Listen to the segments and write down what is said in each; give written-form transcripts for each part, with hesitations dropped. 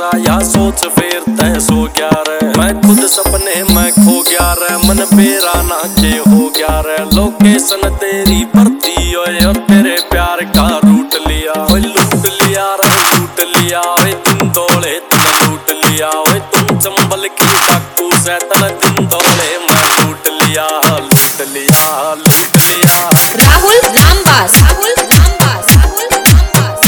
सा या सोच फिर तय सो गया रे। मैं खुद सपने में खो गया रे, मन मेरा ना के हो गया रे। लोकेशन तेरी भरती और तेरे प्यार का रूट लिया, लूट लिया रे लूट लिया। वे दिन दौड़े तन लूट लिया, वे तुम चंबल की डाकू से तन दिन दौड़े मैं लूट लिया लूट लिया लूट लिया। राहुल रामबास, राहुल रामबास, राहुल रामबास।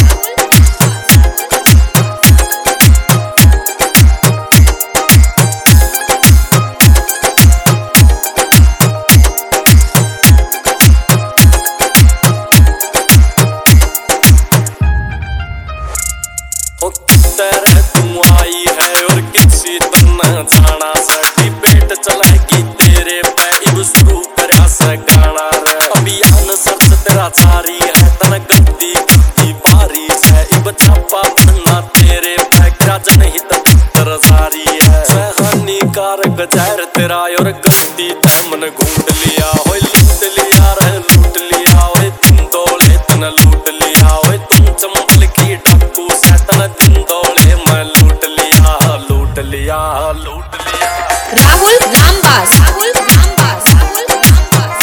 तेरे तू आई है और किसी तरह जाना से डिबेट चलेगी तेरे पे इब शुरू करा से गाना रे। अभियान सर्च तेरा जारी है तन गलती की बारी से इब छापा बनना तेरे पे क्या जनहित पत्र जारी है। हानिकारक जहर तेरा और गलती तै मन घूट लिया, होय लूट लिया रे लूट लिया। ओए दिन दौड़े तन लूट लिया, ओए तुम चंबल की डाकू से तन दिन दौड़े मैं लूट लिया लूट लिया लूट लिया। राहुल रामबास, राहुल रामबास, राहुल रामबास।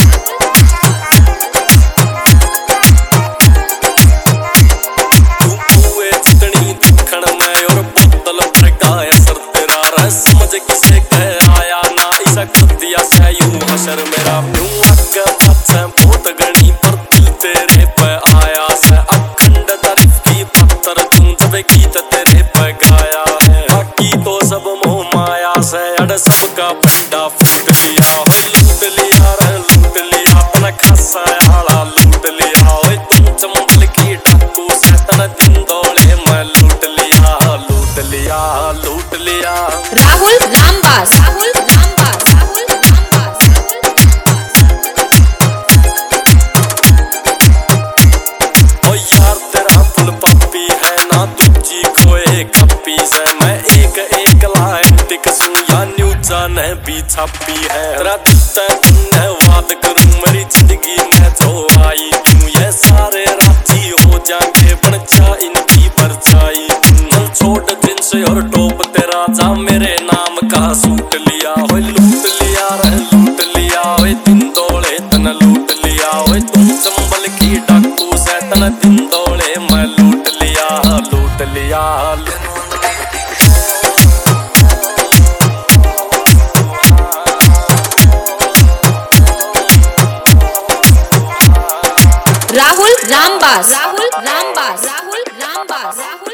हुए जितनी दखन में और बोतल पर गाय सर तेरा रे। समझ किसे कह आया ना इसा कर दिया से यूं हशर मेरा। यूं आगे पाछे बहुत गणी पर दिल तेरे पे आया से अखंड तारीफ की पत्थर तुम जब गीत तेरे पे गाया है। बाकी तो सब मोह माया से अड़ सबका फंडा फूट लिया, लूट लिया रे लूट लिया। अपना खासा आला लूट लिया, ओए तुम चंबल की डाकू से तन दिन दौड़े मैं लूट लिया लूट लिया लूट लिया। राहुल रामबास, राहुल रामबास, राहुल रामबास, ओ यार तेरा फुल पप्पी है ना दूजी खोए खप्पी से। मैं एक एक लाइन टिकसूं या न्यूज़ा ने भी छापी है। तेरा दिल धन्यवाद करूं मेरी जिंदगी में जो आई क्यों। ये सारे राजी हो जाएंगे बन जा इनकी परछाई। मन छोड़ जींस और टॉप तेरा जा मेरे नाम का सूट लिया, होय लूट लिया रे लूट लिया। ओए दिन दौड़े तन लूट लिया, ओए तुम चंबल की डाकू से तन दिन दौड़े मैं लूट लिया लूट लिया। राहुल रामबास, राहुल रामबास, राहुल रामबास, राहुल